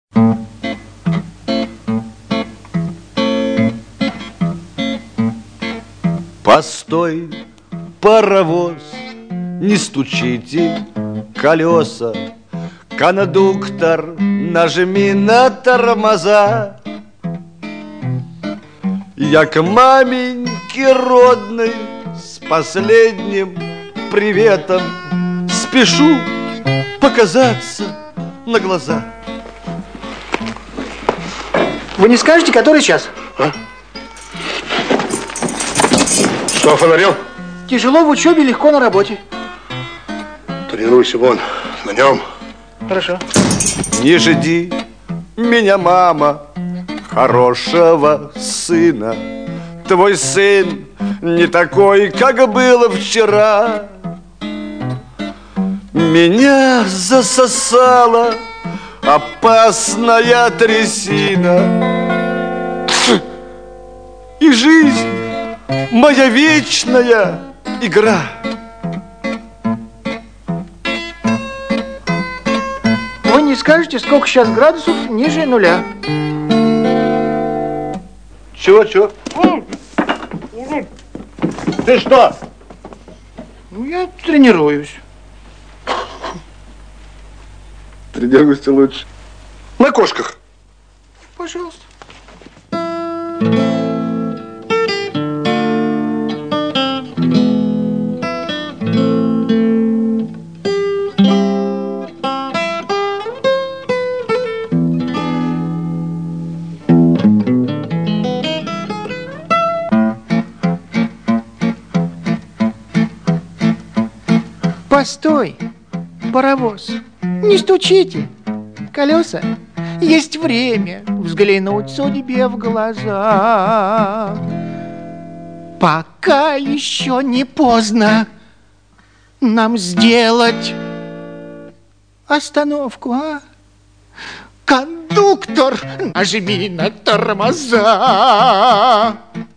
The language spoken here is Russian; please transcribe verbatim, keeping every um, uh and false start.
Постой, паровоз, не стучите колеса, кондуктор, нажми на тормоза. Я к маменьке родной с последним приветом спешу показаться на глаза. Вы не скажете, который час? А? Что, фонарел? Тяжело в учебе, легко на работе. Тренируйся вон, на нем. Хорошо. Не жди меня, мама, хорошего сына. Твой сын не такой, как было вчера. Меня засосала опасная трясина. И жизнь моя вечная игра. Вы не скажете, сколько сейчас градусов ниже нуля? Чего, чего? Ты что? Ну, я тренируюсь. Тренируйся лучше. На кошках. Пожалуйста. Постой, паровоз, не стучите колеса. Есть время взглянуть судьбе в глаза. Пока еще не поздно нам сделать остановку, а? Кондуктор, нажми на тормоза.